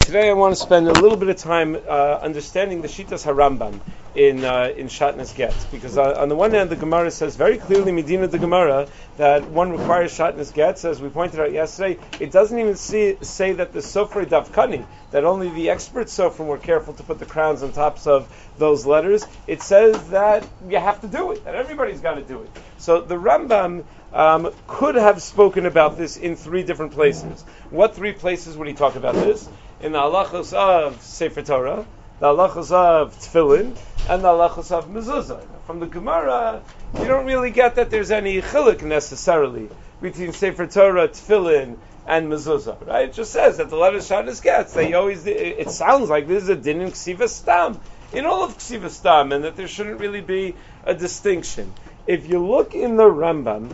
Today I want to spend a little bit of time understanding the Shitas HaRambam in Shatnez Getz, because on the one hand the Gemara says very clearly, Medina the Gemara, that one requires Shatnez Getz. As we pointed out yesterday, it doesn't even say that the Sofrei Davkani, that only the expert Sofrim were careful to put the crowns on tops of those letters. It says that you have to do it, that everybody's got to do it. So the Rambam could have spoken about this in three different places. What three places would he talk about this? In the halachos of Sefer Torah, the halachos of Tefillin, and the halachos of Mezuzah. From the Gemara, you don't really get that there's any chiluk necessarily between Sefer Torah, Tefillin, and Mezuzah, right? It just says that the letter Shatnez Getz, it sounds like this is a din in Ksivas Stam, in all of Ksivas Stam, and that there shouldn't really be a distinction. If you look in the Rambam,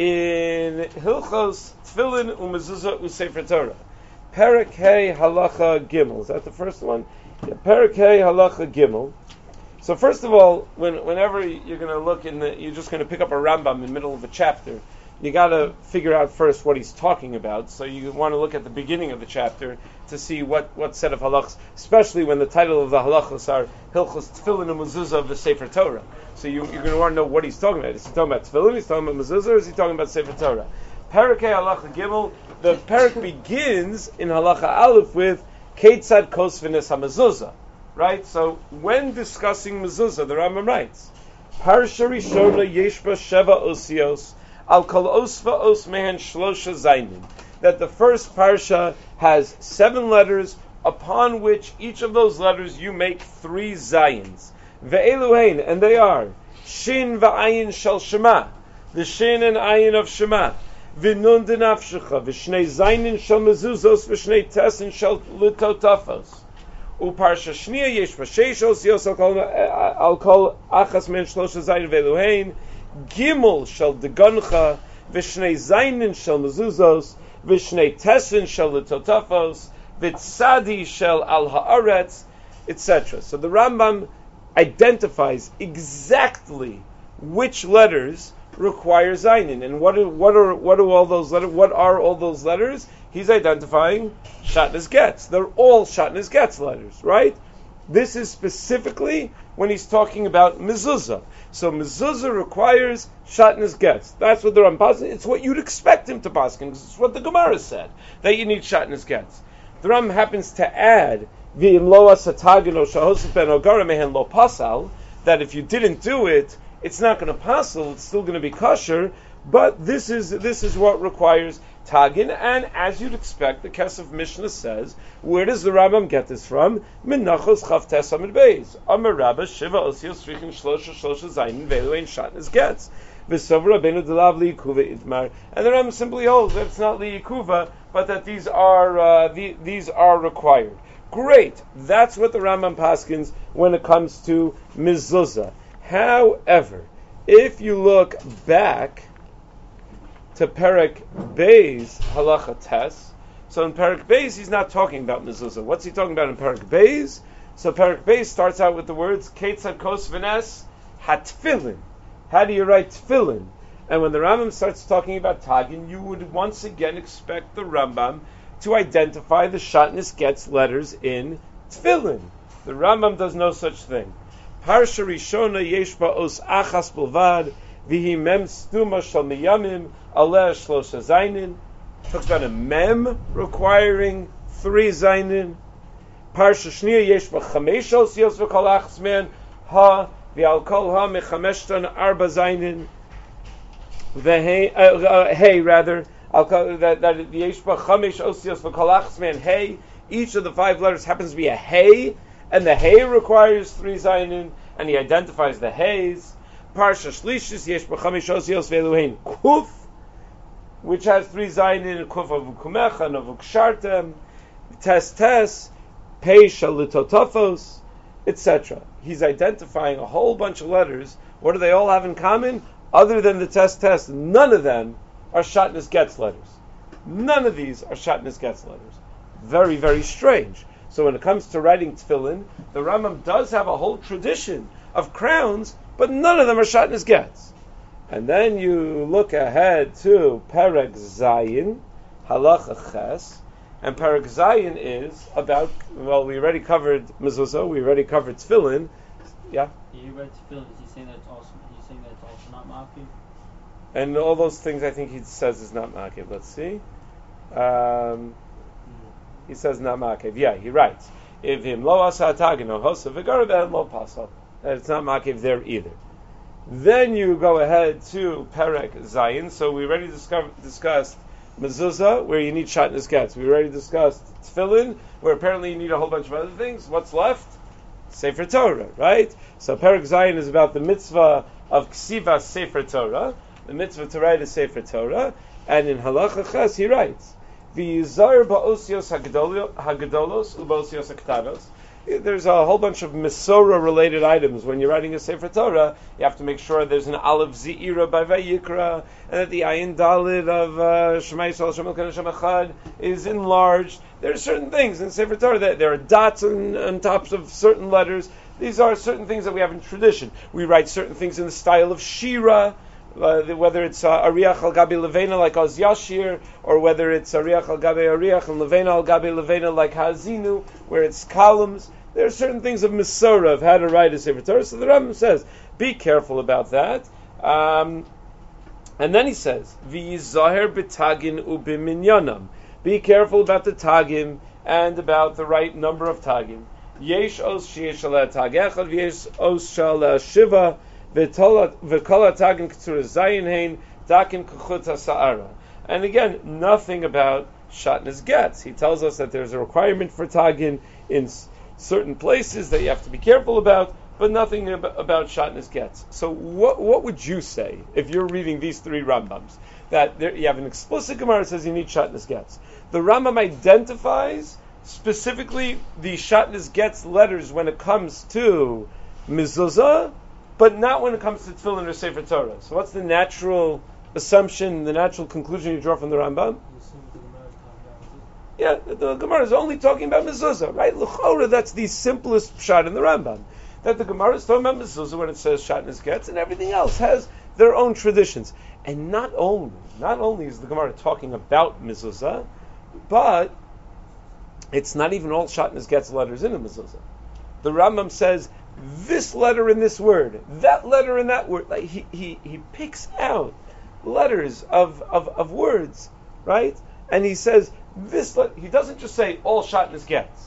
in Hilchos Tefillin u'Mezuzah u'Sefer Torah, Perek Hey Halacha Gimel. Is that the first one? Yeah, Perek Hey Halacha Gimel. So first of all, whenever you're going to look you're just going to pick up a Rambam in the middle of a chapter, you got to figure out first what he's talking about. So you want to look at the beginning of the chapter to see what set of halachas, especially when the title of the halachas are Hilchos Tefillin and Mezuzah of the Sefer Torah. So you're going to want to know what he's talking about. Is he talking about Tefillin? Is he talking about Mezuzah? Or is he talking about Sefer Torah? Perek Hey Halacha Gimel. The parak begins in Halacha Aleph with Keitzad Kosvenes HaMezuzah, right? So when discussing Mezuzah, the Rambam writes, Parsha Rishona Yeshba Sheva Osios Al Kol Osva Os Mehen Shlosha Zainin, that the first parsha has 7 letters, upon which each of those letters you make 3 zayins. Ve'eluhein, and they are Shin va'ayin shel Shema, the Shin and Ayin of Shema. V'nun denafshecha, v'shnei zaynin shel mezuzos, v'shnei tesin shel litotafos. U'parsha shniya yesh v'sheish osios al kol achas men shlosha zayin ve'eluhein, gimel shel degoncha, v'shnei zaynin shel mezuzos, v'shnei tesin shel litotafos, v'tzadi shel al haaretz, etc. So the Rambam identifies exactly which letters require zayin, and what are all those letters? What are all those letters? He's identifying Shatnez Getz. They're all Shatnez Getz letters, right? This is specifically when he's talking about mezuzah. So mezuzah requires Shatnez Getz. That's what the Rambam. It's what you'd expect him to paskin, because it's what the Gemara said, that you need Shatnez Getz. The Rambam happens to add v'im lo asatagin o shahosef ben ogara mehen lo pasal, that if you didn't do it, it's not going to passel, it's still going to be kosher, but this is what requires tagin, and as you'd expect, the Kesef Mishnah says, where does the Rambam get this from? Menachos Chavtes Amid Beis. Amar Rabba Shiva Osios Shrichin Shlosha Zayin Ve'eluhein Shatnez Getz. V'sov Rabbeinu Delav Li'ikuva Idmar. And the Rambam simply holds that it's not Li'ikuva, but that these are required. Great. That's what the Rambam paskins when it comes to mezuzah. However, if you look back to Perek Beis Halacha Tes, so in Perek Beis he's not talking about mezuzah. What's he talking about in Perek Beis? So Perek Beis starts out with the words Keitzad Kosvenes HaTefillin. How do you write Tefillin? And when the Rambam starts talking about Tagin, you would once again expect the Rambam to identify the Shatnez Getz letters in Tefillin. The Rambam does no such thing. Parsha Rishona yesh ba'os achas bilvad v'hi mem stuma shel miyamim aleh shlosha zaynin. Talks about a mem requiring 3 zaynin. Parsha Shniya yesh ba'chamesh osios v'kol achas men ha v'al kol ha mechameshtan arba zaynin hey rather that yesh ba'chamesh osios v'kol achas men hey. Each of the 5 letters happens to be a hey, and the hey requires 3 zayin, and he identifies the heys. Parsha Shlishis yesh b'chamesh osios ve'eluhein kuf, which has 3 zayin, kuf avukumecha and avukshartem, tes pei shel litotafos, etc. He's identifying a whole bunch of letters. What do they all have in common? Other than the tes, none of them are Shatnez Getz letters. None of these are Shatnez Getz letters. Very, very strange. So when it comes to writing tefillin, the Rambam does have a whole tradition of crowns, but none of them are Shatnez Getz. And then you look ahead to Perek Zayin, Halacha Ches, And Perek Zayin is about, well, we already covered mezuzah, we already covered tefillin. Yeah? You read tefillin, is he saying that it's also not ma'akiv? And all those things I think he says is not ma'akiv. Let's see. He says not ma'akiv. Yeah, he writes. If him lo asa tagin or hosa v'garav lo pasal. It's not ma'akiv there either. Then you go ahead to Perek Zayin. So we already discussed mezuzah, where you need shatnez getz. We already discussed tefillin, where apparently you need a whole bunch of other things. What's left? Sefer Torah, right? So Perek Zayin is about the mitzvah of ksivas Sefer Torah, the mitzvah to write a Sefer Torah, and in Halacha Ches he writes, "V'yizar ba'osios hagadolos u'ba'osios haktanos." There's a whole bunch of Mesorah related items. When you're writing a Sefer Torah, you have to make sure there's an Aleph Ze'ira by Vayikra, and that the Ayin Dalid of Shema Yisrael Shem Elokenu Hashem Echad is enlarged. There are certain things in Sefer Torah that there are dots on tops of certain letters. These are certain things that we have in tradition. We write certain things in the style of Shira, whether it's Ariach al Gabi Levena like Oz Yashir, or whether it's Ariach al Gabi Ariach and Levena al Gabi Levena like Hazinu, where it's columns. There are certain things of Mesorah, of how to write a Sefer Torah. So the Rambam says, be careful about that. And then he says, V'yizaher b'tagin u'b'minyanam. Be careful about the tagim and about the right number of tagim. Yesh os sheyesh aleh tag echad, v'yesh os shaleh shiva, v'kol ha-tagim k'tzur zayin hein, dakin k'chut ha-sa'ara. And again, nothing about shatnez getz. He tells us that there's a requirement for tagin in certain places that you have to be careful about, but nothing about shatnez getz. So what would you say if you're reading these three Rambams? That you have an explicit Gemara that says you need shatnez getz. The Rambam identifies specifically the shatnez getz letters when it comes to mezuzah, but not when it comes to tefillin or Sefer Torah. So what's the natural assumption, the natural conclusion you draw from the Rambam? Yeah, the Gemara is only talking about mezuzah, right? L'chora, that's the simplest shot in the Rambam. That the Gemara is talking about mezuzah when it says shatnez getz, and everything else has their own traditions. And not only is the Gemara talking about mezuzah, but it's not even all shatnez getz letters in the mezuzah. The Rambam says this letter in this word, that letter in that word. Like he picks out letters of words, right? And he says he doesn't just say all shatnez getz.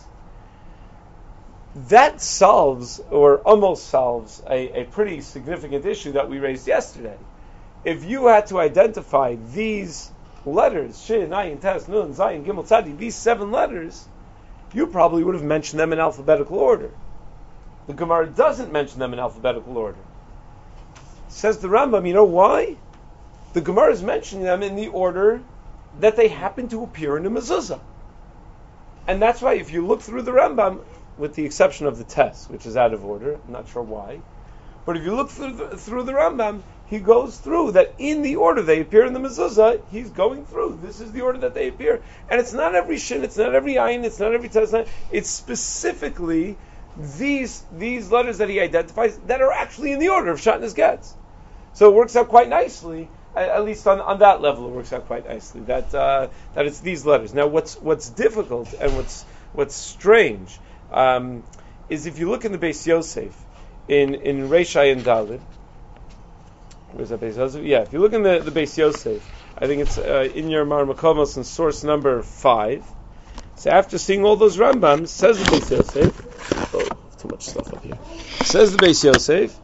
That solves, or almost solves, a pretty significant issue that we raised yesterday. If you had to identify these letters, Shin, Ayin, Tes, Nun, Zayin, Gimel, Tzadi, these 7 letters, you probably would have mentioned them in alphabetical order. The Gemara doesn't mention them in alphabetical order. Says the Rambam, you know why? The Gemara is mentioning them in the order that they happen to appear in the mezuzah. And that's why if you look through the Rambam, with the exception of the Tes, which is out of order, I'm not sure why, but if you look through the Rambam, he goes through that in the order they appear in the mezuzah, he's going through. This is the order that they appear. And it's not every shin, it's not every ayin, it's not every tes, it's specifically these letters that he identifies that are actually in the order of shatnez getz. So it works out quite nicely, at least on that level it works out quite nicely, that it's these letters. Now what's difficult and what's strange is if you look in the Beis Yosef, in Reish Ayin Dalid, where's that Beis Yosef? Yeah, if you look in the Beis Yosef, I think it's in your Mar Makomos in source number 5. So after seeing all those Rambams, says the Beis Yosef, oh, too much stuff up here. Says the Beis Yosef,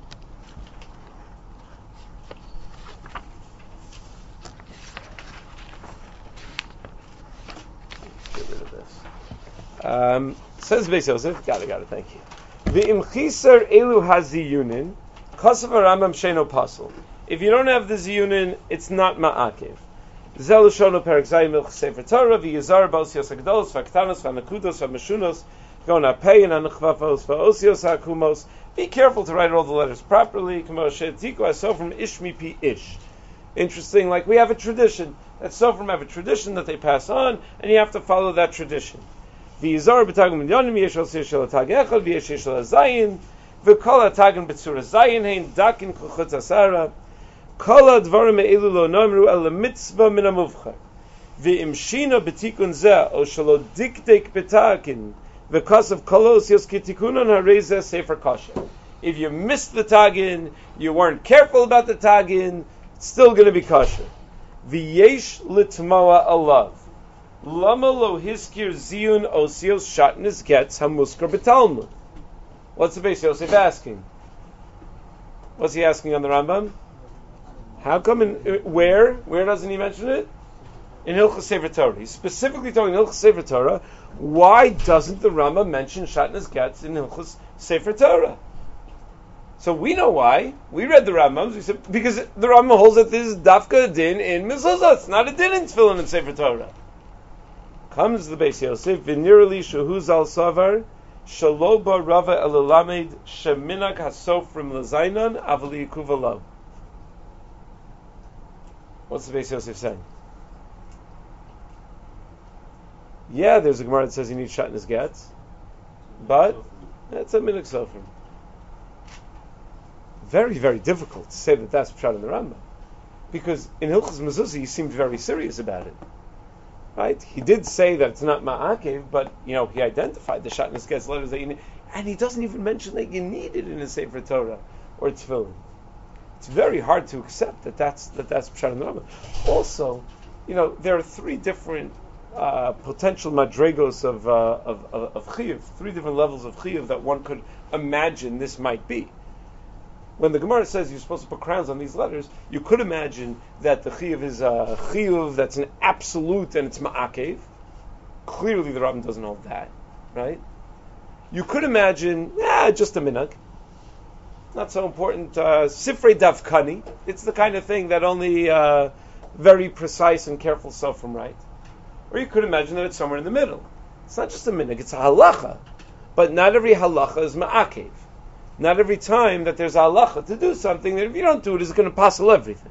get rid of this. Says the Beis Yosef, got it, thank you. V'im chiser elu haziyunin, chasav Rambam sheno pasul. If you don't have the ziyunin, it's not ma'akev. Zelu shono perek zayim milch sefer Torah v'yizar ba'osios hagdolos v'aktanos v'anakudos v'mashunos v'ona peyin anachvafos v'osios hakumos. Be careful to write all the letters properly. K'mo she'etiku asofrim ishmi pi ish. Interesting, like we have a tradition that sofrim have a tradition that they pass on, and you have to follow that tradition. V'yizar b'tagim milyonim yesh osir shel tag echad v'yesh shel zayin v'kol hatagim b'tzura zayin hein dakin kuchut asara kol hadvarim me'elu lo nomru el mitzvah min hamuvchar. V'imshina b'tikun zeh o shelo dikdek b'takin v'kas of kolos yos kitikunan harezeh sefer kosher. If you missed the tagin, you weren't careful about the tagin, it's still going to be kosher. V'yesh litmoa alav. Lama lo hiskir ziyun osios shatnis gets hamuskar b'talmud. What's the Beis Yosef asking? What's he asking on the Rambam? How come where? Where doesn't he mention it? In Hilchos Sefer Torah. He's specifically talking Hilchos Sefer Torah. Why doesn't the Rambam mention Shatnez Getz in Hilchos Sefer Torah? So we know why. We read the Rambams. We said because the Rambam holds that this is dafka din in mezuzah. It's not a din in tefillin in Sefer Torah. Comes the Beis Yosef v'nirali shehu zal savar shaloba rava elalamed sheminag hasofrim lezainan avali yikuvalam. What's the Beis Yosef saying? Yeah, there's a Gemara that says you need Shatnez Getz, but that's a minhag sofrim. Very, very difficult to say that that's pshat in the Rambam, because in Hilchos Mezuzah he seemed very serious about it. Right? He did say that it's not ma'akev, but he identified the Shatnez Getz letters that you need, and he doesn't even mention that you need it in a Sefer Torah or Tefillin. It's very hard to accept that's pshat in the Rambam. Also, there are three different potential madregos of chiyuv, three different levels of chiyuv that one could imagine this might be. When the Gemara says you're supposed to put crowns on these letters, you could imagine that the chiyuv is a chiyuv that's an absolute and it's ma'akev. Clearly the Rambam doesn't hold that, right? You could imagine, just a minhag. Not so important. Sifrei davkani. It's the kind of thing that only very precise and careful sofrim write. Or you could imagine that it's somewhere in the middle. It's not just a minhag, it's a halacha. But not every halacha is ma'akev. Not every time that there's a halacha to do something, that if you don't do it, is going to passel everything.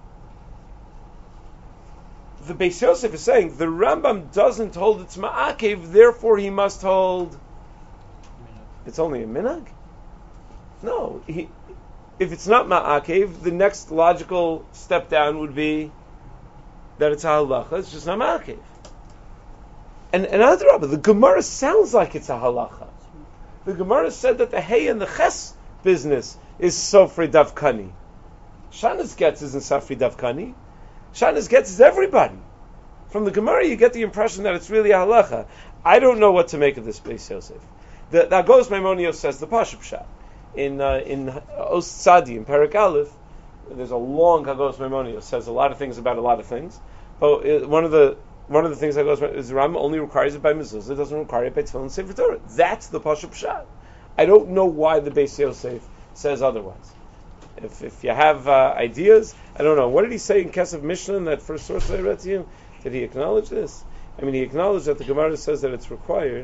The Beis Yosef is saying the Rambam doesn't hold it's ma'akev, therefore he must hold it's only a minhag? No. If it's not ma'akev, the next logical step down would be that it's a halacha, it's just not ma'akev. And Adrabah, the Gemara sounds like it's a halacha. The Gemara said that the hay and the ches business is sofrei davkani. Shatnez Getz isn't sofrei davkani. Shatnez Getz is everybody. From the Gemara, you get the impression that it's really a halacha. I don't know what to make of this Beis Yosef. The Agos Maimonios says the Pashup Pshat. In Os Tzadi, in Perek Aleph, there's a long Agos Maimonios, says a lot of things about a lot of things. But one of the things that goes is the Rambam only requires it by mezuzah, it doesn't require it by tefillin and Sefer Torah. That's the Pashup Pshat. I don't know why the Beis Yosef says otherwise. If you have ideas, I don't know. What did he say in Kesef Mishnah in that first source that I read to you? Did he acknowledge this? I mean, he acknowledged that the Gemara says that it's required.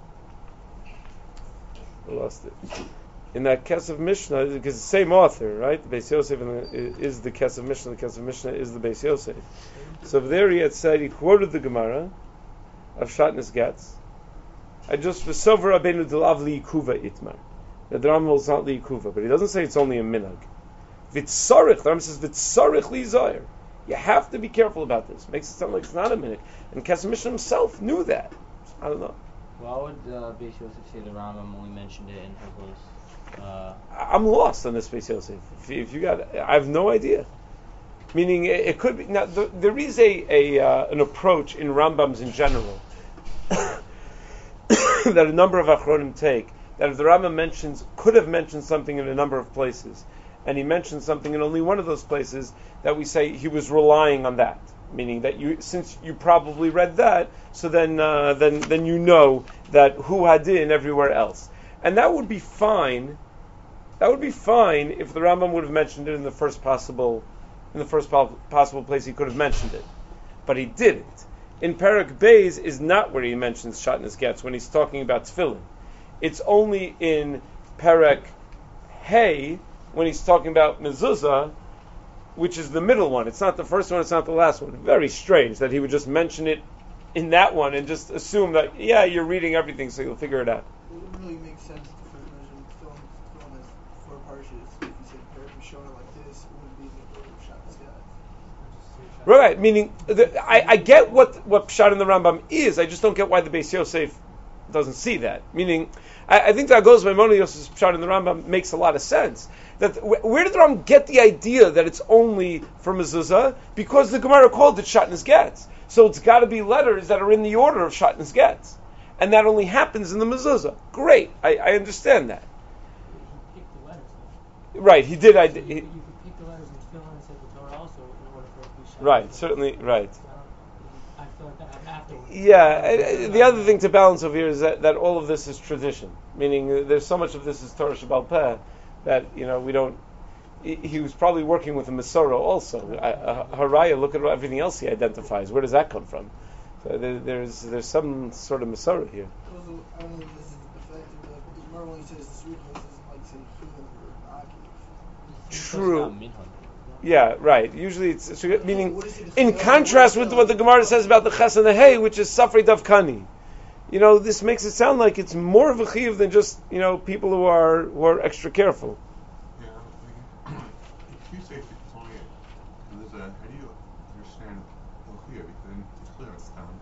I lost it. In that Kesef Mishnah, because the same author, right? The Beis Yosef is the Kesef Mishnah. The Kesef Mishnah is the Beis Yosef. So there he had said, he quoted the Gemara of Shatnez Getz. I just v'sover Rabbeinu delav liyikuva itmar. That the Rambam is not liyikuva, but he doesn't say it's only a minhag. V'tzarich, the Rambam says v'tzarich lizayer. You have to be careful about this. Makes it sound like it's not a minhag. And Kesef Mishnah himself knew that. I don't know. Why would Beis Yosef say the Rambam only mentioned it in Hilchos? I'm lost on this Beis Yosef. If you got, I have no idea. Meaning, it could be now. There is an approach in Rambams in general that a number of Achronim take. That if the Rambam could have mentioned something in a number of places, and he mentioned something in only one of those places, that we say he was relying on that. Meaning that since you probably read that, so then you know that hu hadin everywhere else. And that would be fine. That would be fine if the Rambam would have mentioned it in the first possible place he could have mentioned it, but he didn't. In Perek Beis is not where he mentions Shatnez Getz when he's talking about tefillin. It's only in Perek Hey when he's talking about mezuzah, which is the middle one. It's not the first one. It's not the last one. Very strange that he would just mention it in that one and just assume that you're reading everything, so you'll figure it out. It wouldn't really make sense to mention film as 4 parshas. If you said Perek Mishona like this, it wouldn't be the Shatnez Getz. Right, meaning I get what Pshat in the Rambam is. I just don't get why the Beis Yosef doesn't see that. Meaning, I think that goes Maimonides' Pshat in the Rambam makes a lot of sense. That where did the Rambam get the idea that it's only for mezuzah? Because the Gemara called it Shatnez Getz. So it's got to be letters that are in the order of Shatnez Getz, and that only happens in the mezuzah. Great, I understand that. He picked the letters, though. Right, he did. You could pick the letters and fill in the Torah also in order for it to be shot. Right, certainly, right. I feel like that happened afterwards. Yeah, the other thing to balance over here is that all of this is tradition, meaning there's so much of this is Torah Shabbal Peh that we don't. He was probably working with a Masorah also. Haraya, look at everything else he identifies. Where does that come from? So there's some sort of Masorah here. Also, I don't know if this is effective, but the Gemara only says the sweet place doesn't like say Chilin or Aki. True. Yeah, right. Usually it's meaning in contrast with what the Gemara says about the Ches and the Hey, which is Safrei Davkani. This makes it sound like it's more of a chiyuv than just people who are extra careful. Yeah, if you say it's only how do you understand Hilchiyah? Because it's clear it's down.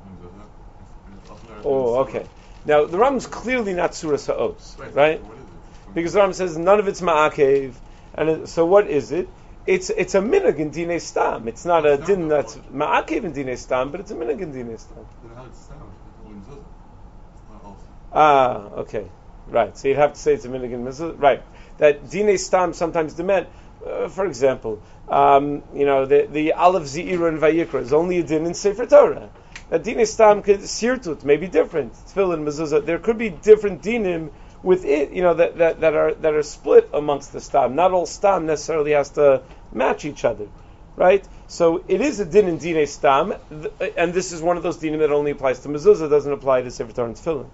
Oh, okay. Now the Rambam's clearly not Surah Sa'os, right? What is it? Because the Rambam says none of it's Ma'akev, and so what is it? It's a minhag in Dinei Stam. It's not a din that's Ma'akev in Dinei Stam, but it's a minhag in Dinei Stam. Then how it's down? It's not also. Okay, right. So you'd have to say it's a minhag in Mizuzah, right? That Dinei Stam sometimes demand, for example, the Aleph Ze'ira and Vayikra is only a din in Sefer Torah. That Dinei Stam Sirtut may be different. Tefillin, Mezuzah, there could be different dinim with it, that are split amongst the stam. Not all stam necessarily has to match each other, right? So it is a din in dinei stam, and this is one of those dinim that only applies to mezuzah, doesn't apply to sefer Torah and tefillin.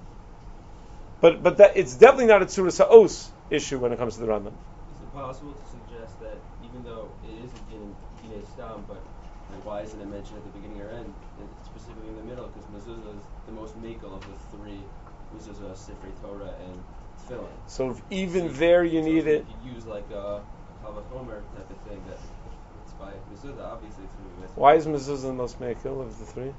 But that it's definitely not a tzura sa'os issue when it comes to the Rambam. Is it possible to suggest that even though it is a din in dinei stam, but why isn't it mentioned at the beginning or end, and specifically in the middle? Because mezuzah is the most makel of the three. Mezuzah, Sifrei Torah, and Tefillin. So if even there you need it. If you use like a Kavachomer type of thing, that it's by Mezuzah, obviously it's going to be with. Why is mezuzah the most mekel of the three?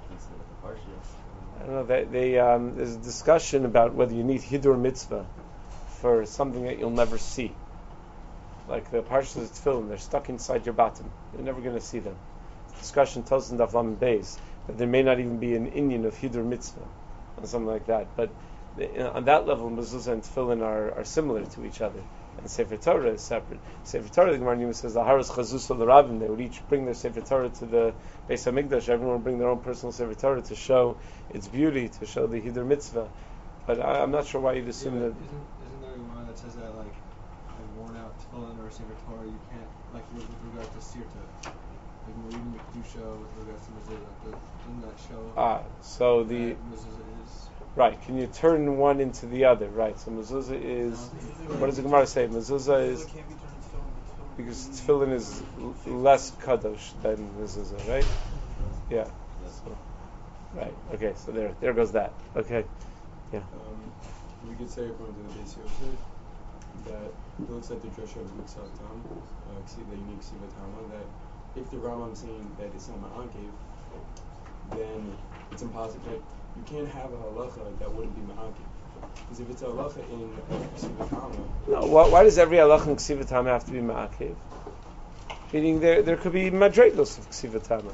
I don't know. There's a discussion about whether you need hidur mitzvah for something that you'll never see. Like the parshas of Tefillin, they're stuck inside your bottom. You're never going to see them. Discussion tells in Daf Lamed Beis that there may not even be an inyan of hidur mitzvah or something like that. But on that level, mezuzah and tefillin are similar to each other, and Sefer Torah is separate. Sefer Torah, the Gemara Nima says, the Haras Chazus l'Ravim, they would each bring their Sefer Torah to the Beis Hamikdash. Everyone would bring their own personal Sefer Torah to show its beauty, to show the hidur mitzvah. But I'm not sure why you'd assume that. Isn't there a Gemara that says that like a worn out tefillin or Sefer Torah you can't, like with regard to sirta, like when we're reading the kedusha with regards to mezuzah, doesn't that show? So that the mezuzah is. right. Can you turn one into the other? Right. So mezuzah is. What does the Gemara say? Mezuzah is because tefillin is less kadosh than mezuzah, right? Yeah. So, right. Okay. So there goes that. Okay. Yeah. We could say according to the Beis Yosef that it looks like the drasha of Mitzvah Tam, the unique Siva Tama, that if the Rambam saying that it's not Ma'akev, then it's impossible. Like, you can't have a halacha that wouldn't be Ma'akev. Because if it's a halacha in Siva Tama... No, why does every halacha in Ksiva Tama have to be Ma'akev? Meaning there could be madregos of Ksiva Tama.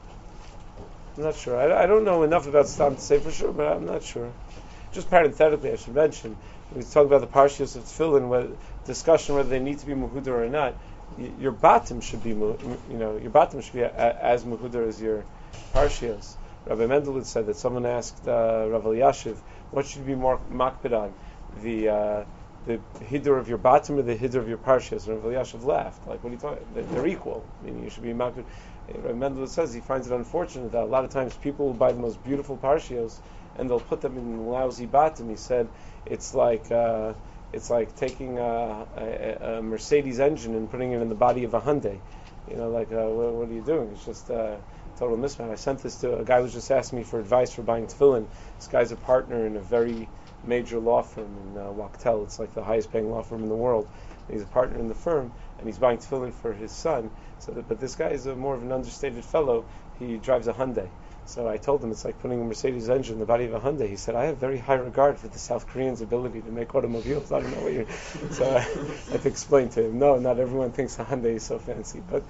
I'm not sure. I don't know enough about Stam to say for sure, but I'm not sure. Just parenthetically, I should mention, when we talk about the Parshas of Tefillin, discussion whether they need to be Mehudar or not, your bottom should be, your bottom should be as Mehudar as your Parshios. Rabbi Mendelitz said that someone asked Rav Elyashiv, what should be more makpid on, the Hidur of your bottom or the Hidur of your Parshios? And Rav Elyashiv laughed, like, what are you talking about? They're equal, meaning you should be makpid. Rabbi Mendelitz says he finds it unfortunate that a lot of times people will buy the most beautiful Parshios and they'll put them in lousy bottom. He said it's like taking a Mercedes engine and putting it in the body of a Hyundai. What are you doing? It's just total mismatch. I sent this to a guy who was just asking me for advice for buying tefillin. This guy's a partner in a very major law firm in Wachtell. It's like the highest paying law firm in the world. He's a partner in the firm, and he's buying tefillin for his son. But this guy is more of an understated fellow. He drives a Hyundai. So I told him it's like putting a Mercedes engine in the body of a Hyundai. He said, I have very high regard for the South Koreans' ability to make automobiles. I don't know what you're... So I had to explain to him, no, not everyone thinks a Hyundai is so fancy. But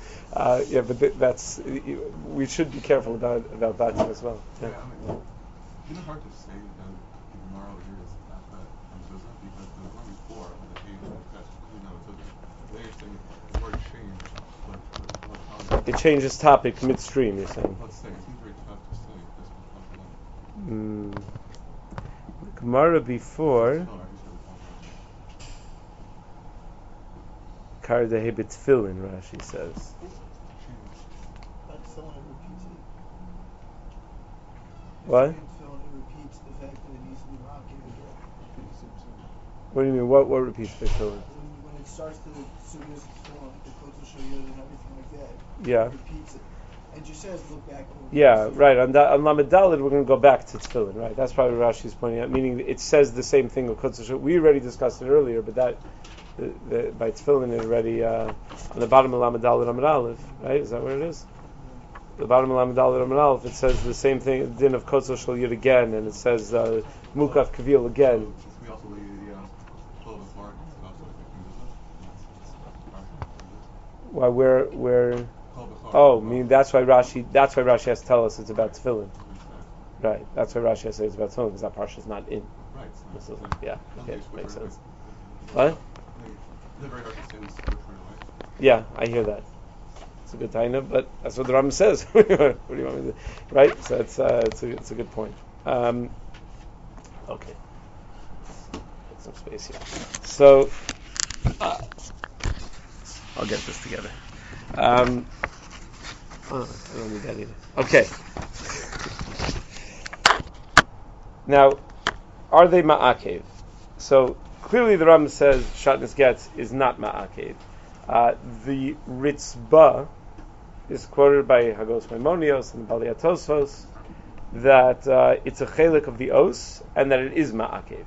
we should be careful about that as well. Yeah, I mean, it's hard to say that the Gemara over here is not that mezuzah because the one before, when the page was that's completely not mezuzah. They're saying the word changed, but It changes topic midstream, you're saying. let's say, it seems very tough to say this one. The Gemara before Kardehe B'Tfilin, Rashi says. But someone repeats it. What? Someone repeats the fact that it needs to be mocking again. What do you mean? What repeats B'Tfilin? When it starts to the Sugyas Tefillin, the Kotel Shoyot and everything like that, Yeah. it repeats it. And just says, look back over Yeah, right. On Lamed Daled, we're going to go back to Tefillin, right? That's probably what Rashi is pointing out, meaning it says the same thing. We already discussed it earlier, but that by Tefillin it already on the bottom of Lamed Daled Amud Aleph, right? Is that where it is? The bottom of Lamed Daled Amud Aleph, it says the same thing, Din of Kotel Shel Yud again, and it says Mukaf Kavil again. We also leave the Chol B'Chor, Why? Where? Chol B'Chor. Oh, I mean that's why Rashi has to tell us it's about Tefillin. Right. That's why Rashi has to say it's about Tefillin because that parsha is not in. Right. So, yeah. Okay. Makes sense. What? What? It's very hard to say this which way away. Yeah, I hear that. It's a good taina, but that's what the Rambam says. What do you want me to do? Right? So it's a good point. Okay. Get some space here. So I'll get this together. I don't need that either. Okay. Now, are they ma'akev? So clearly the Rambam says Shatnez Getz is not ma'akev. The Ritzba is quoted by Hagos Maimonios and Balei Tosfos that it's a chelik of the os and that it is ma'akev.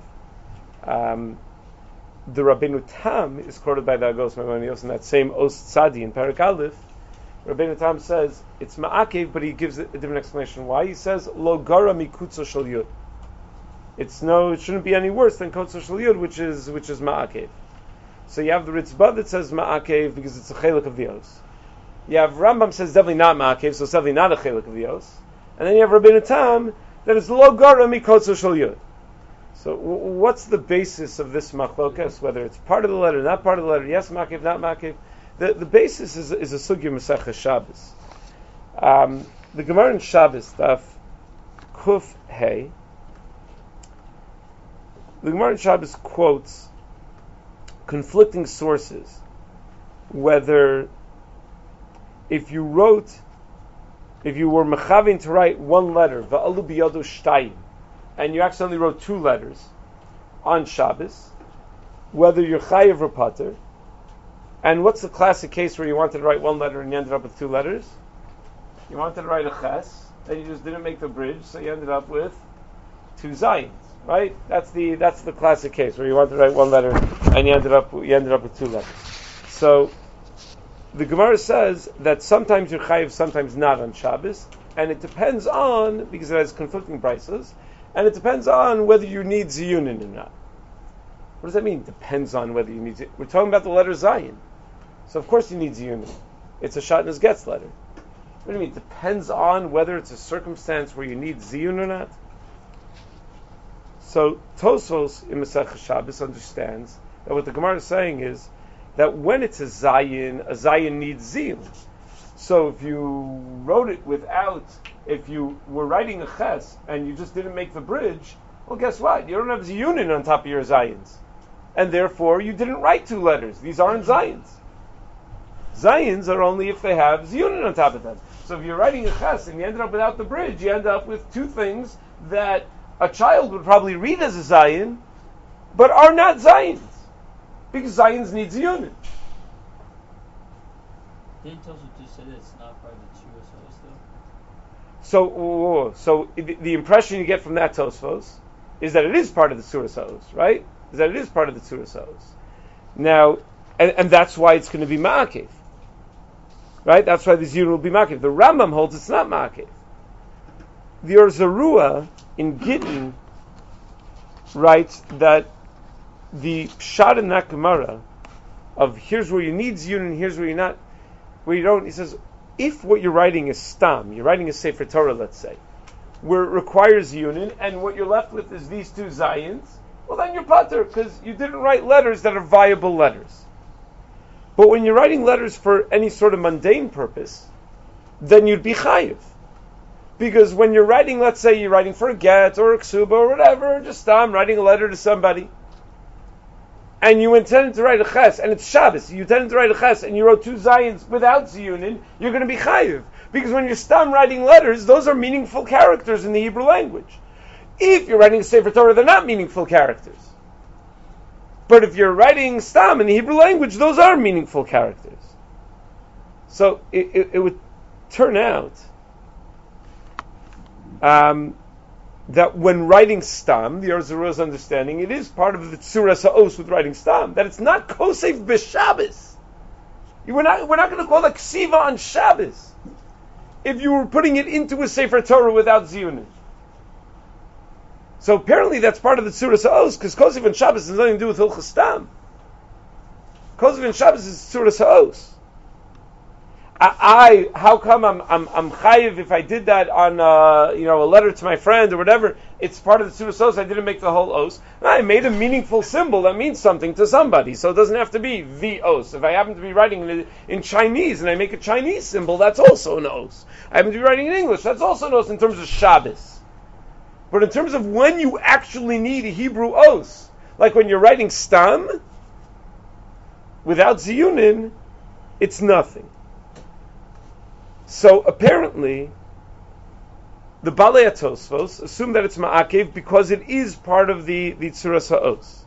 The Rabbeinu Tam is quoted by the Hagos Maimonios in that same os tzadi in Perek Aleph. Rabbeinu Tam says it's ma'akev, but he gives a different explanation why. He says lo gara mikutzo shel yud. It shouldn't be any worse than kutzo shel yud, which is ma'akev. So you have the Ritzba that says ma'akev because it's a chelik of the os. You have Rambam says definitely not ma'akev, so it's definitely not a chelik of the os. And then you have Rabbeinu Tam that is lo gara mikutzo shel yud. So what's the basis of this machlokas? Whether it's part of the letter, not part of the letter, yes ma'akev, not ma'akev. The basis is a sugya Masechah Shabbos. The Gemara in Shabbos, Daf Kuf Hey. The Gemara in Shabbos quotes conflicting sources. Whether if you were mechavin to write one letter, va'alu biyado shtayim, and you accidentally wrote two letters on Shabbos, whether you're chayiv or pater. And what's the classic case where you wanted to write one letter and you ended up with two letters? You wanted to write a ches, and you just didn't make the bridge, so you ended up with two zayins, right? That's the classic case where you wanted to write one letter and you ended up with two letters. So the Gemara says that sometimes you're chayiv, sometimes not on Shabbos, and it depends on, because it has conflicting prices, and it depends on whether you need ziyunin or not. What does that mean? Depends on whether you need ziyunin. We're talking about the letter zayin. So of course you need ziyunin. It's a Shatnez Getz letter. What do you mean? Depends on whether it's a circumstance where you need ziyun or not. So Tosfos in Masechah Shabbos understands that what the Gemara is saying is that when it's a zayin needs ziyun. So if you wrote it if you were writing a ches and you just didn't make the bridge, well, guess what? You don't have ziyunin on top of your zayins, and therefore you didn't write two letters. These aren't zayins. Zayins are only if they have ziyunin on top of them. So if you're writing a ches and you ended up without the bridge, you end up with two things that a child would probably read as a zayin, but are not zayins, because zayins need ziyunin. Didn't Tosfos just say that it's not part of the two os though? So the impression you get from that Tosfos is that it is part of the Tzuras Ha'os, right? Is that it is part of the Tzuras Ha'os. Now, and that's why it's going to be Ma'akev. Right? That's why the Ziyun will be Ma'akev. The Rambam holds it's not Ma'akev. The Or Zarua in Gittin writes that the Pshat in that Gemara of here's where you need Ziyun and here's where you're not, where you don't, he says, if what you're writing is Stam, you're writing a Sefer Torah, let's say, where it requires Ziyunin, and what you're left with is these two Zayins, well then you're Pater, because you didn't write letters that are viable letters. But when you're writing letters for any sort of mundane purpose, then you'd be Chayiv. Because when you're writing, let's say you're writing for a get or a ksuba or whatever, just writing a letter to somebody, and you intended to write a ches, and it's Shabbos, you intended to write a ches, and you wrote two Zayins without Ziyunin, you're going to be Chayiv. Because when you're Stam writing letters, those are meaningful characters in the Hebrew language. If you're writing a Sefer Torah, they're not meaningful characters. But if you're writing Stam in the Hebrew language, those are meaningful characters. So it would turn out that when writing Stam, the Or Zarua's understanding, it is part of the Tzuras Ha'os with writing Stam, that it's not Kosef b'Shabbos. We're not going to call it Ksiva on Shabbos if you were putting it into a Sefer Torah without Ziyunin. So apparently that's part of the Tzuras Ha'os, because Kosef and Shabbos has nothing to do with Hilchos Stam. Kosef and Shabbos is Tzuras Ha'os. How come I'm chayiv if I did that on a letter to my friend or whatever? It's part of the Tzuras Ha'os. I didn't make the whole os. I made a meaningful symbol that means something to somebody. So it doesn't have to be the os. If I happen to be writing in Chinese and I make a Chinese symbol, that's also an os. I happen to be writing in English, that's also an os in terms of Shabbos. But in terms of when you actually need a Hebrew os, like when you're writing Stam, without Ziyunin, it's nothing. So apparently, the Balei HaTosfos assume that it's Ma'akev because it is part of the Tzuras Ha'os.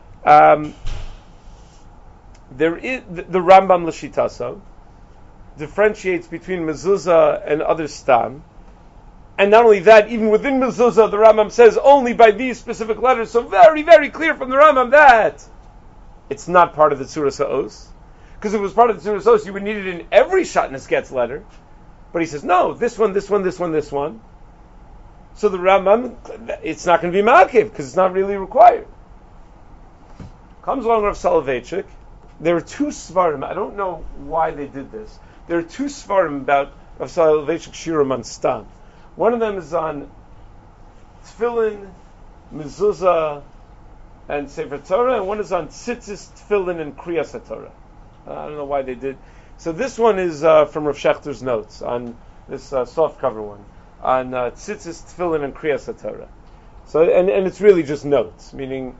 There is the Rambam L'Shitaso differentiates between mezuzah and other Stam. And not only that, even within mezuzah, the Rambam says only by these specific letters. So very, very clear from the Rambam that it's not part of the Tzuras Ha'os. Because if it was part of the Tzuras Ha'os, you would need it in every Shatnez Getz letter. But he says, no, this one, this one, this one, this one. So the Rambam, it's not going to be Ma'akev, because it's not really required. Comes along Rav Soloveitchik. There are two Svarim. I don't know why they did this. There are two Svarim about Rav Soloveitchik Shirim on Stam. One of them is on Tefillin, Mezuzah, and Sefer Torah, and one is on Tzitzis, Tefillin, and Kriyas HaTorah. I don't know why they did. So this one is from Rav Shechter's notes on this soft cover one on Tzitzis, Tefillin, and Kriyas HaTorah. So and it's really just notes, meaning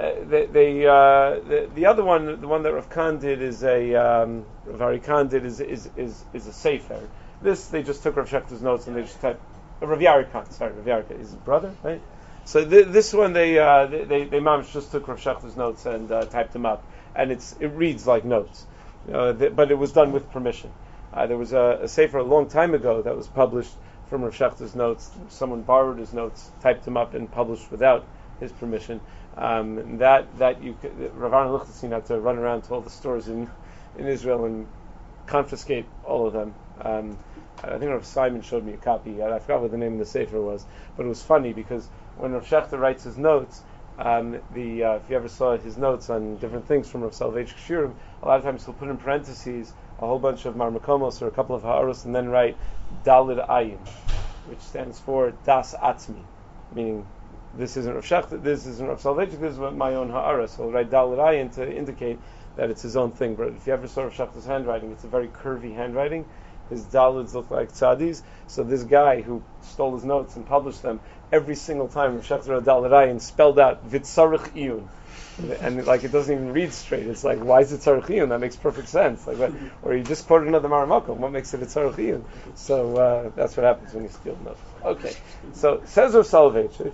the other one, the one that Rav Kahn did is Rav Ari Khan did is a sefer. This they just took Rav Shechter's notes and they just typed. Rav Yari Khan, his brother, right? So this one they mamish just took Rav Shechter's notes and typed them up, and it reads like notes, but it was done with permission. There was a sefer a long time ago that was published from Rav Shechter's notes. Someone borrowed his notes, typed them up, and published without his permission. That you Rav Aaron Lichtenstein had to run around to all the stores in Israel and confiscate all of them. I think Rav Simon showed me a copy. I forgot what the name of the sefer was, but it was funny because when Rav Shechter writes his notes, if you ever saw his notes on different things from Rav Soloveitchik Shirim, a lot of times he'll put in parentheses a whole bunch of Marmakomos or a couple of Ha'aros and then write Dalid Ayin, which stands for Das Atzmi, meaning this isn't Rav Shechter, this isn't Rav Soloveitchik, this is my own Ha'aros. So he'll write Dalid Ayin to indicate that it's his own thing. But if you ever saw Rav Shechter's handwriting, it's a very curvy handwriting. His dalids look like tzadis. So this guy who stole his notes and published them, every single time Rav Shechter had Dalid Ayin spelled out Vitzarich Iyun. And like it doesn't even read straight. It's like, why is it Tzarich Iyun? That makes perfect sense. Like, what, or you just quoted another Maramakom. What makes it a Tzarich Iyun? So that's what happens when you steal notes. Okay. So says Rav Soloveitchik,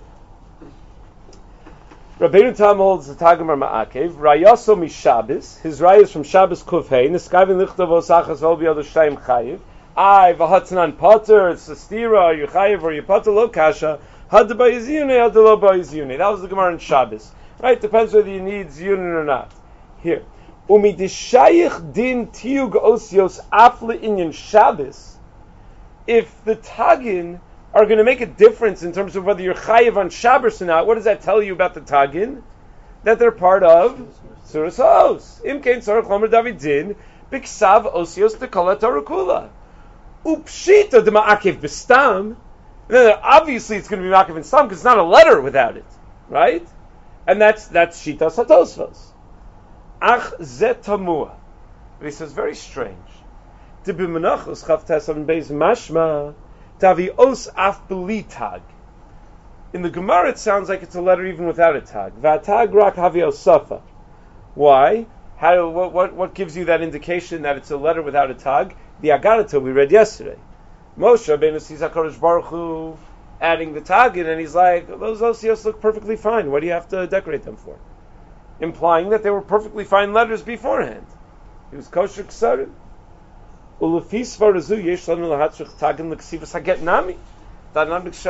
Rabbeinu Tam holds the Tagamar Ma'akev, Rayaso Mishabis, his Raya is from Shabbos Kufhei, Neskavin Lichtov Osachas Vol B'Yad Shtaim Chayiv, V'Hatzanan Potter, it's a stira, or you Chayiv, or you Potter Lo Kasha, Had the bayiziyune, had the lo bayiziyune. That was the Gemara in Shabbos. Right? Depends whether you need ziyunin or not. Here. Umidishayich din tiyug osios afle inyan Shabbos. If the tagin are going to make a difference in terms of whether you're chayiv on Shabbos or not, what does that tell you about the tagin? That they're part of Suras Ha'os. Imkein Tzarech Lomer David Din Biksav Osios Dekala Tarakula. Upshita de Ma'akev Bistam. Then obviously it's going to be Ma'akev Bistam because it's not a letter without it, right? And that's Shita Satosvos. Ach Zet Tamua. But he says very strange. De Bimenachos Chavtes on Beis Mashma Tavi Os Af Belitag. In the Gemara, it sounds like it's a letter even without a tag. V'atag rak havi osafa. Why? What gives you that indication that it's a letter without a tag? The Agarata we read yesterday. Moshe Rabbeinu sees HaKadosh Baruch Hu adding the tag in, and he's like, those osios look perfectly fine. What do you have to decorate them for? Implying that they were perfectly fine letters beforehand. He was kosher ksarim. Ulefis varazu yesh lanu lahatzrich tagin l'ksivas haget nami. And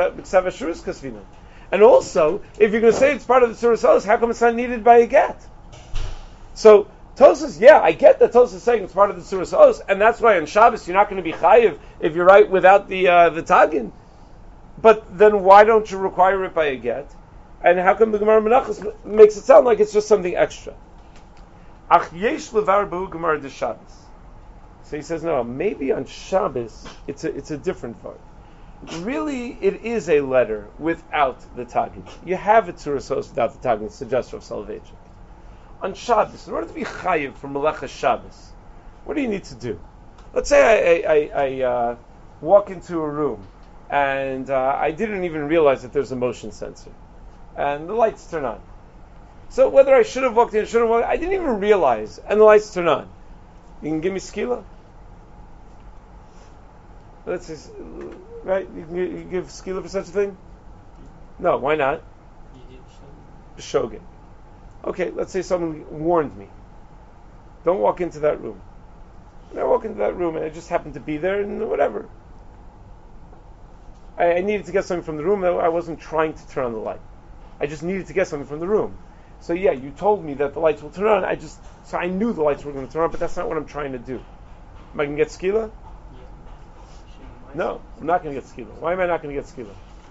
also, if you're going to say it's part of the Suras Ha'os, how come it's not needed by a get? So, Tosas, yeah, I get that Tosas is saying it's part of the Suras Ha'os, and that's why on Shabbos you're not going to be chayiv if you're right without the tagin. But then why don't you require it by a get? And how come the Gemara Menachos makes it sound like it's just something extra? Ach yesh levar b'hu Gemara de Shabbos. So he says, no, maybe on Shabbos it's a different part. Really, it is a letter without the tagin. You have a Tzuras Ha'os without the tagin, suggests Rav Soloveitchik. On Shabbos, in order to be chayiv for Melechas Shabbos, what do you need to do? Let's say I walk into a room and I didn't even realize that there's a motion sensor, and the lights turn on. So whether I should have walked in or shouldn't have walked in, I didn't even realize, and the lights turn on. You can give me skila? Let's just, right? You can give skila for such a thing? No, why not? B'shogeg. Okay, let's say someone warned me. Don't walk into that room. And I walk into that room and I just happened to be there and whatever. I needed to get something from the room. I wasn't trying to turn on the light. I just needed to get something from the room. So yeah, you told me that the lights will turn on. So I knew the lights were going to turn on, but that's not what I'm trying to do. Am I going to get skila? No, I'm not going to get skila. Why am I not going to get skila?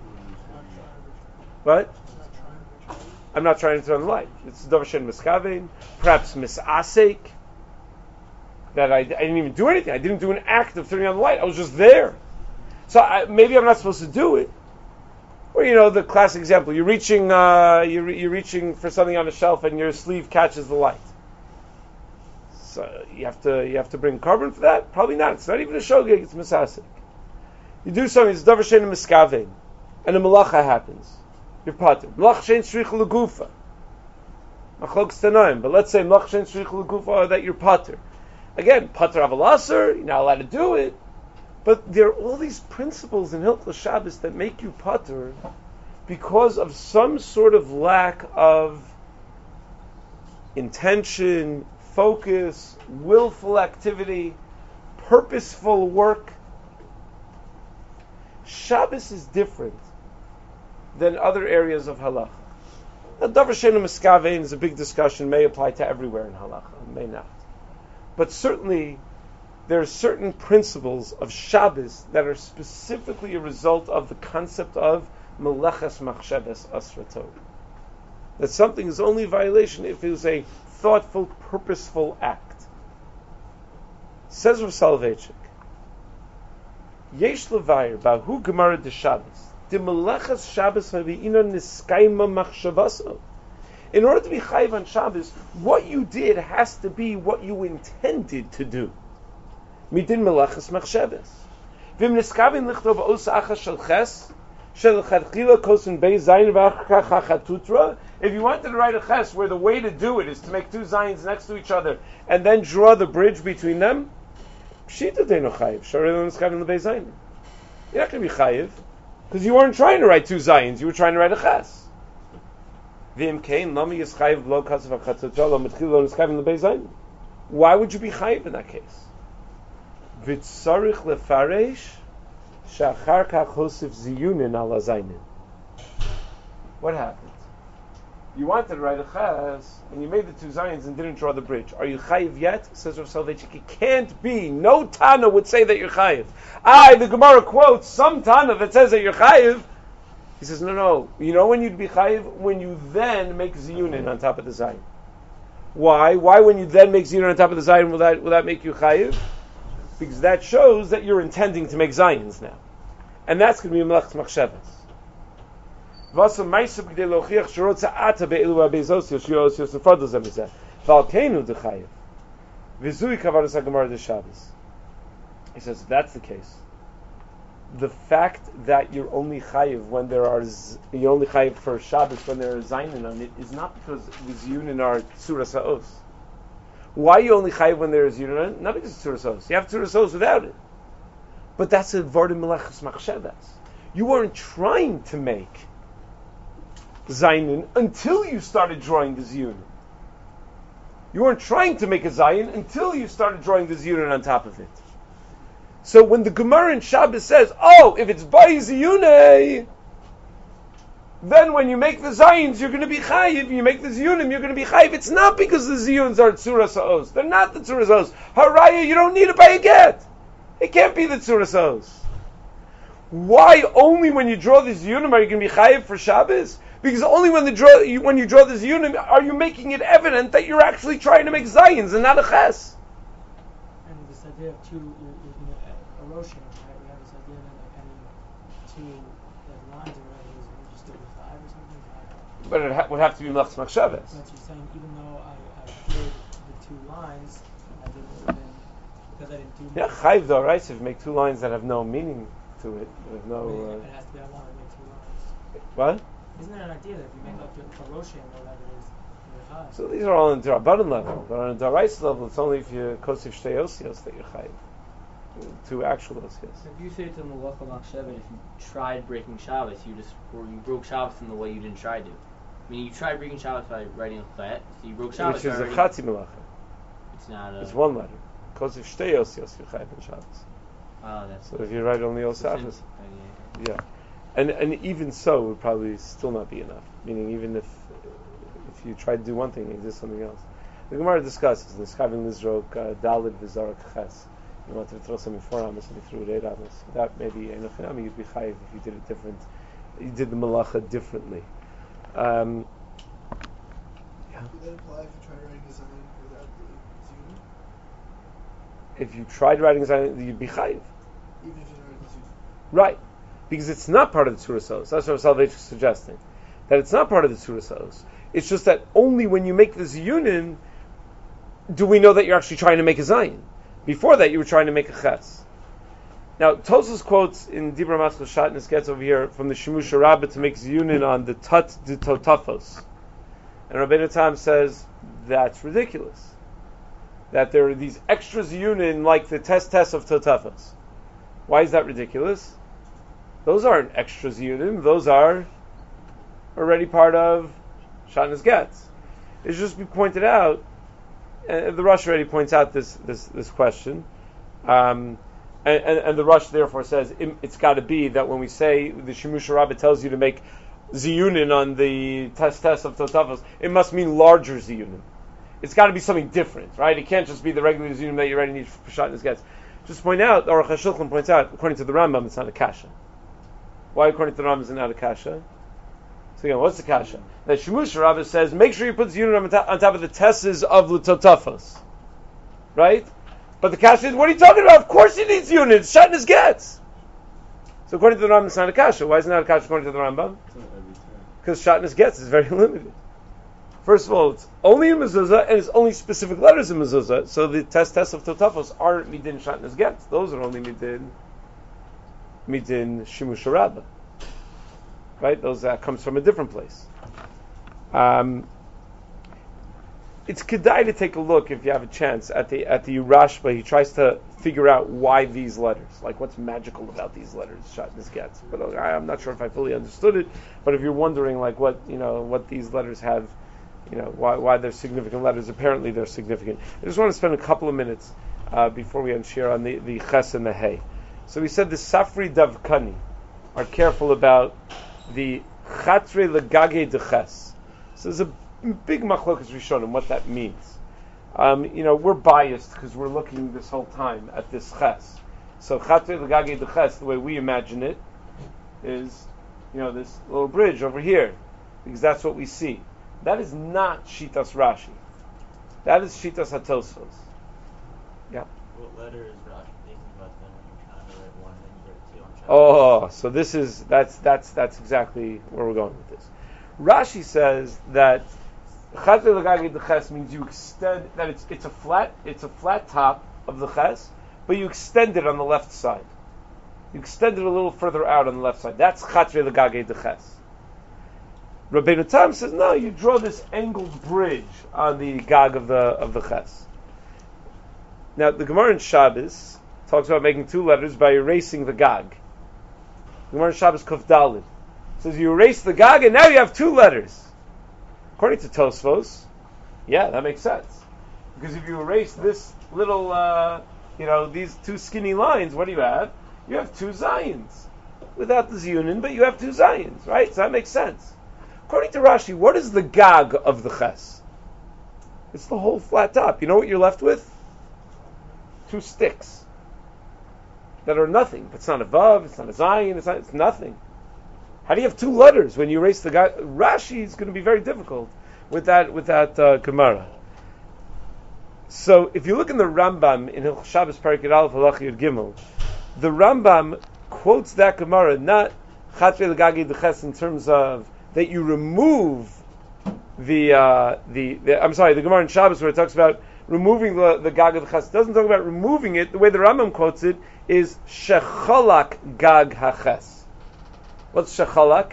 What? I'm not trying to turn on the light. It's davar she'en miskavein, perhaps misasek. That I didn't even do anything. I didn't do an act of turning on the light. I was just there. So maybe I'm not supposed to do it. Or the classic example: you're reaching for something on a shelf, and your sleeve catches the light. So you have to bring carbon for that? Probably not. It's not even a shogeg. It's misasek. You do something. It's davar she'en miskavein, and a malacha happens. You're pater. Mlach shein shricha legufa. Machlok tanaim. But let's say mlach shein shricha legufa, that you're pater. Again, pater avalaser, you're not allowed to do it. But there are all these principles in Hilchos Shabbos that make you pater because of some sort of lack of intention, focus, willful activity, purposeful work. Shabbos is different than other areas of halacha. Now, davar she'en miskavein is a big discussion, may apply to everywhere in halacha, may not. But certainly, there are certain principles of Shabbos that are specifically a result of the concept of melechas machshavas asratot. That something is only a violation if it is a thoughtful, purposeful act. Says Rav Soloveitchik, Yesh levayer bahu gemara de Shabbos. In order to be chayiv on Shabbos, what you did has to be what you intended to do. Midin melachas machshavas. V'im niskavin lichtov os achas shel ches shel chadchila kosin bei zayin v'achach hachatutra. If you wanted to write a ches where the way to do it is to make two zayins next to each other and then draw the bridge between them, pshita deino chayiv. Sharei niskavin lebei zayin. You're not going to be chayiv. Because you weren't trying to write two zayins, you were trying to write a ches. Why would you be chayiv in that case? What happened? You wanted to write a ches, and you made the two zayins and didn't draw the bridge. Are you chayiv yet? Says Rav Soloveitchik. It can't be. No Tana would say that you're chayiv. The Gemara quotes some Tana that says that you're chayiv. He says, no. You know when you'd be chayiv? When you then make ziyunin on top of the zayin. Why? Why when you then make ziyunin on top of the zayin will that make you chayiv? Because that shows that you're intending to make zayins now. And that's going to be melachas machshavas. Vasam ma'isub g'dei lochiach shorotza ata be'ilu ha'beizos yosh nefardol zeh mizeh v'alkeinu dechayiv v'zui kavaras ha'gemara de Shabbos. He says if that's the case, the fact that you're only chayiv when you're only chayiv for Shabbos when there are zayin on it is not because the ziyunin are tzuras ha'os. Why are you only chayiv when there is ziyunin on it? Not because it's tzuras ha'os. You have tzuras ha'os without it. But that's a vardim melachas machshavas. You weren't trying to make zayin until you started drawing the ziyunin. You weren't trying to make a zayin until you started drawing the ziyunin on top of it. So when the Gemara in Shabbos says, if it's by ziyunei, then when you make the zayins, you're going to be chayiv. You make the ziyunim, you're going to be chayiv. It's not because the ziyuns are tzuras ha'os. They're not the tzuras ha'os. Haraya, you don't need it by a get. It can't be the tzuras ha'os. Why only when you draw the ziyunim are you going to be chayiv for Shabbos? Because only when you draw the ziyunim are you making it evident that you're actually trying to make zayins and not a ches. And this idea of two, erosion, right? We have this idea that like any two lines or whatever it is, we just do it with 5 or something. But it would have to be melachas machshavas. But you're saying even though I did the 2 lines, I didn't because I didn't do. Yeah, chayiv though, right? So if you make 2 lines that have no meaning to it, with no. It has to be I want to make 2 lines. What? Isn't there an idea that if you make like a Roshan or whatever it is, you're high? So these are all on the Rabbanan level. But on a Daraisa level, it's only if you kosif shtei osios that you're chayiv. 2 actual osios. If you say to Malacha Machshavah, if you tried breaking Shabbos, you broke Shabbos in the way you didn't try to. I mean, you tried breaking Shabbos by writing a chet, so you broke Shabbos. Which is a chatzi melacha. It's not a. It's 1 letter. Kosif shtei osios you're chayiv in Shabbos. Oh, that's. So if you write only osafos, yeah. And even so, it would probably still not be enough. Meaning, even if you try to do one thing, you do something else. The Gemara discusses in the Skavim Nizrok Dalid V'Zarak Ches. You wanted to throw something 4 amos and you threw it 8 amos. That maybe enochinami you'd be chayiv if you did it different. You did the malacha differently. Yeah. Would that apply if you try writing a zayin without the ziyun? If you tried writing zayin, you'd be chayiv. Even if you write the ziyun. Right. Because it's not part of the Tzuras Ha'os. That's what Salvation is suggesting. That it's not part of the Tzuras Ha'os. It's just that only when you make the ziyunin do we know that you're actually trying to make a zayin. Before that, you were trying to make a ches. Now, Tosfos quotes in Dibra Maschil Shatnez gets over here from the Shemusha Rabbah to make ziyunin on the Tat de Totafos. And Rabbeinu Tam says that's ridiculous. That there are these extra ziyunin like the test of Totafos. Why is that ridiculous? Those aren't extra ziyunim. Those are already part of Shatnez Getz. It should just be pointed out. The Rush already points out this question, and the Rush therefore says it's got to be that when we say the Shemusha Rabbah tells you to make ziyunin on the test of Totafos, it must mean larger ziyunin. It's got to be something different, right? It can't just be the regular ziyunim that you already need for Shatnez Getz. Just point out, Aruch HaShulchan points out, according to the Rambam, it's not a kasha. Why, according to the Rambam, is it not a kasha? So again, what's the kasha? That Shemusha Rabbah says, make sure you put ziyunim on top of the tesses of L'Totafos. Right? But the kasha is, what are you talking about? Of course you need ziyunim. It's Shatnez Getz. So according to the Rambam, it's not a kasha. Why is it not a kasha according to the Rambam? Because Shatnez Getz is very limited. First of all, it's only in mezuzah, and it's only specific letters in mezuzah. So the test of Totafos aren't midin Shatnez Getz. Those are only midin Shemusha Rabbah. Right? Those comes from a different place. It's kedai to take a look if you have a chance at the Rashba. He tries to figure out why these letters, like what's magical about these letters, Shatnez Getz. But I'm not sure if I fully understood it. But if you're wondering, like what these letters have, why they're significant letters, apparently they're significant. I just want to spend a couple of minutes before we end share on the Ches and the Hey. So we said the Safri Davkani are careful about the chatre legage deches. So there's a big machlokas rishonim what that means. We're biased because we're looking this whole time at this ches. So chatre legage deches, the way we imagine it, is this little bridge over here, because that's what we see. That is not Shitas Rashi. That is Shitas HaTosfos. Yeah. What letter is Rashi thinking about then when you're trying to write one and you write two on Shabbos? Oh, so that's exactly where we're going with this. Rashi says that Chatre L'Gagei D'Ches means you extend that it's a flat top of the ches, but you extend it on the left side. You extend it a little further out on the left side. That's Chatre L'Gagei D'Ches. Rabbeinu Tam says no. You draw this angled bridge on the gag of the ches. Now the Gemara in Shabbos talks about making two letters by erasing the gag. The Gemara in Shabbos Kuf Daled says you erase the gag and now you have two letters. According to Tosfos, yeah, that makes sense. Because if you erase this little, these two skinny lines, what do you have? You have two zayins. Without the ziyunin, but you have two zayins, right? So that makes sense. According to Rashi, what is the gag of the ches? It's the whole flat top. You know what you're left with? Two sticks that are nothing. It's not a vav, it's not a zayin, it's nothing. How do you have two letters when you erase the gag? Rashi is going to be very difficult with that Gemara. So if you look in the Rambam in Hilchos Shabbos Perek Aleph Halach Yud Gimel, the Rambam quotes that Gemara, not Chatre L'Gagei D'Ches in terms of that you remove the Gemara in Shabbos where it talks about removing the gag of the ches. It doesn't talk about removing it. The way the Rambam quotes it is shechalak gag haches. What's shechalak?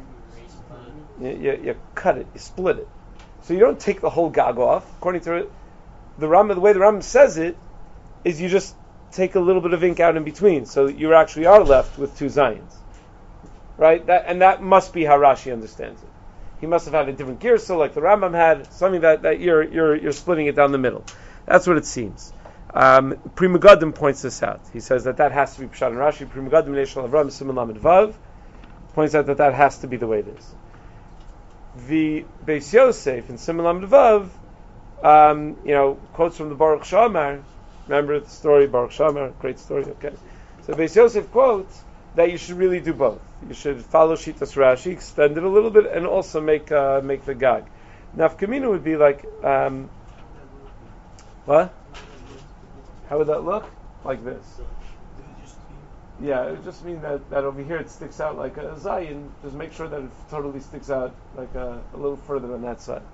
You cut it, you split it. So you don't take the whole gag off. According to the Rambam, the way the Rambam says it is you just take a little bit of ink out in between, so that you actually are left with two zayins. Right? That must be how Rashi understands it. He must have had a different gear, so like the Rambam had, something that you're splitting it down the middle. That's what it seems. Pri Megadim points this out. He says that has to be Pshat and Rashi. Pri Megadim Neshal Avram Siman Lamed Vav points out that has to be the way it is. The Beis Yosef in Siman Lamed Vav, quotes from the Baruch Shamar. Remember the story, Baruch Shamar, great story. Okay, so Beis Yosef quotes that you should really do both. You should follow Shitas Rashi, extend it a little bit, and also make the gag. Nafkamina would be like, what? How would that look? Like this. Yeah, it would just mean that over here it sticks out like a zayin. Just make sure that it totally sticks out like a little further on that side.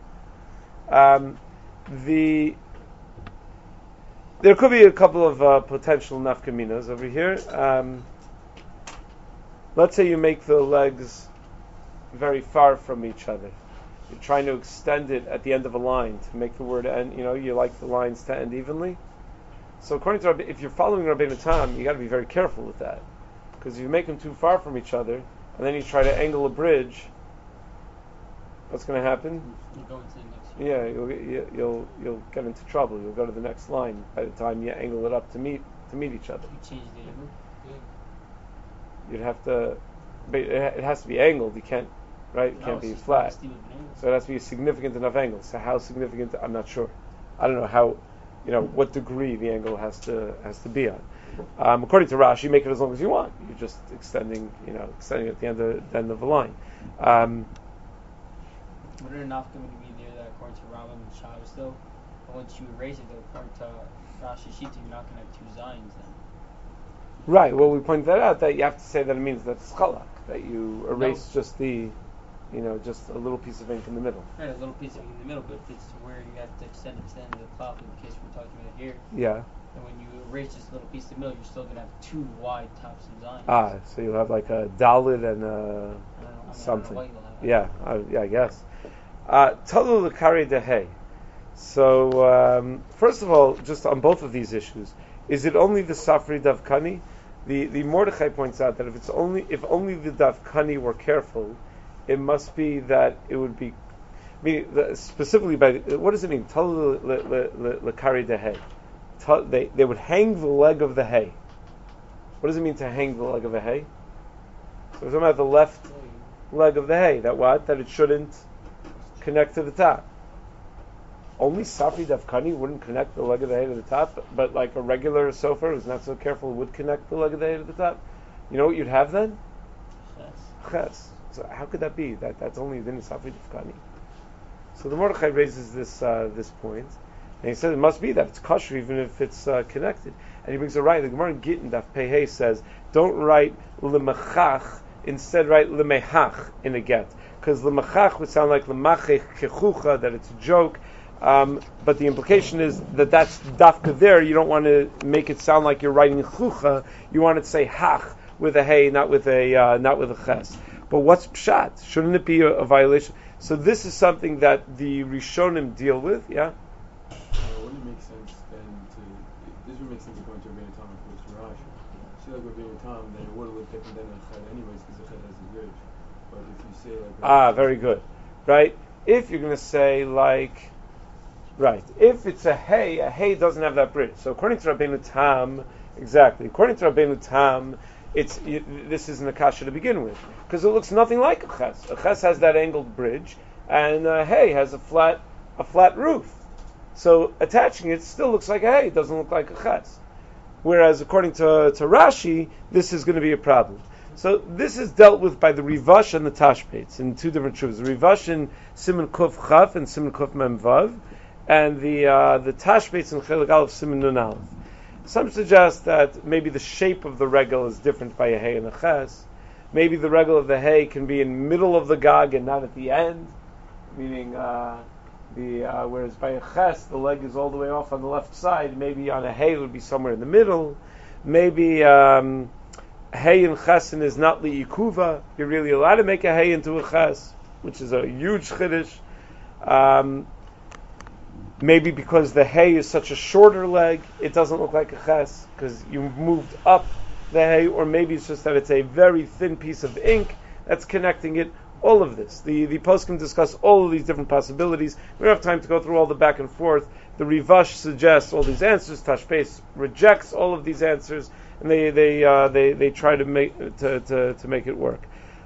There could be a couple of potential nafkaminas over here. Let's say you make the legs very far from each other. You're trying to extend it at the end of a line to make the word end. You like the lines to end evenly. So according to if you're following Rabbeinu Tam, you got to be very careful with that, because if you make them too far from each other and then you try to angle a bridge, what's going to happen? You go into the next Yeah, you'll get into trouble. You'll go to the next line by the time you angle it up to meet each other. You change the angle. You'd have to, but it has to be angled. You can't, right? It can't be flat. So it has to be a significant enough angle. So how significant? I'm not sure. I don't know how, what degree the angle has to be on. According to Rashi, make it as long as you want. You're just extending at the end of the line. Wouldn't it not going to be there that according to Rambam and Shabbos though? But once you erase it, though, according to Rashi Shita, you're not going to have two zayins then. Right. Well, we pointed that out, that you have to say that it means that's chalak, that you erase just the, just a little piece of ink in the middle. Right, a little piece of ink in the middle, but if it's where you have to extend it to the end of the cloth, in the case we're talking about here. Yeah. And when you erase this little piece in the middle, you're still going to have two wide tops of zayins. So you'll have like a dalit and something. I guess. Talu l'kari dehe. So first of all, just on both of these issues, is it only the Safri Davkani? The Mordechai points out that if only the Davkani were careful, it must be that it would be. I mean, specifically by what does it mean? Talu l'kari dehe. They would hang the leg of the hay. What does it mean to hang the leg of a hay? So we're talking about the leg of the hay. That what? That it shouldn't connect to the top. Only Safri Dafkani wouldn't connect the leg of the hay to the top, but like a regular sofa who's not so careful would connect the leg of the hay to the top. You know what you'd have then? Ches. So how could that be? That's only then Safri Dafkani. So the Mordechai raises this point, and he says it must be that it's kosher even if it's connected. And he brings a right. The Gemara in Gittin Daf Pei says, don't write lemachach, instead write lemehach in a get, because lemachach would sound like lemachech kechucha, that it's a joke. But the implication is that that's dafka there. You don't want to make it sound like you're writing chucha. You want it to say hach with a hey, not with a ches. But what's pshat? Shouldn't it be a violation? So this is something that the Rishonim deal with, yeah? Wouldn't it make sense then this would make sense according to Rabbeinu Tam opposed to Rashi. See, like Rabbeinu Tam, then it would look different than a ched anyways, because the ched has a bridge. But if you say like... very good. Right? If you're going to say like... Right. If it's a hay doesn't have that bridge. So according to Rabbeinu Tam, exactly. According to Rabbeinu Tam, this is an akasha to begin with, because it looks nothing like a ches. A ches has that angled bridge, and a hay has a flat roof. So attaching it still looks like a hay. It doesn't look like a ches. Whereas according to Rashi, this is going to be a problem. So this is dealt with by the Rivash and the Tashpeitz in two different shuvas. The Rivash in Siman Kuf Chaf and Siman Kuf Mem Vav, and the Tashpeitz in Chelik Aleph Siman Nun Aleph. Some suggest that maybe the shape of the regel is different by a hay and a ches. Maybe the regel of the hay can be in middle of the gag and not at the end, meaning whereas by a ches the leg is all the way off on the left side. Maybe on a hay it would be somewhere in the middle. Maybe hay and chesin is not li'ikuva. You're really allowed to make a hay into a ches, which is a huge chiddush. Maybe because the hay is such a shorter leg, it doesn't look like a ches because you moved up the hay, or maybe it's just that it's a very thin piece of ink that's connecting it. All of this, the poskim discuss all of these different possibilities. We don't have time to go through all the back and forth. The Rivash suggests all these answers. Tashpeitz rejects all of these answers, and they try to make it work.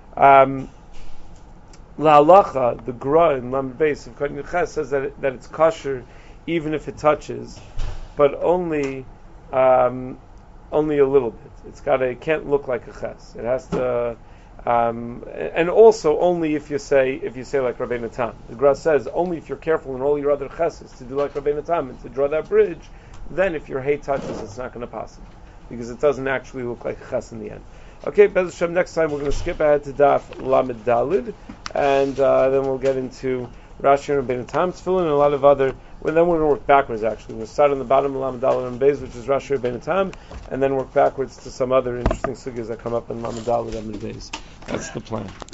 La halacha, the Gra in Lamed Beis of Kohen Ches says that it's kosher even if it touches, but only a little bit. It can't look like a ches. It has to, and also only if you say like Rabbeinu Tam. The Gra says only if you're careful in all your other cheses to do like Rabbeinu Tam and to draw that bridge. Then if your hay touches, it's not going to pass it because it doesn't actually look like a ches in the end. Okay, Bez Hashem, next time we're going to skip ahead to Daf Lamed Dalid, and then we'll get into Rashi and Rabbeinu Tam Tefillin and a lot of other. Well, then we're going to work backwards. Actually, we're going to start on the bottom of Lamed Dalid and Beis, which is Rashi Rabbeinu Tam, and then work backwards to some other interesting sugyas that come up in Lamed Dalid and Beis. That's the plan.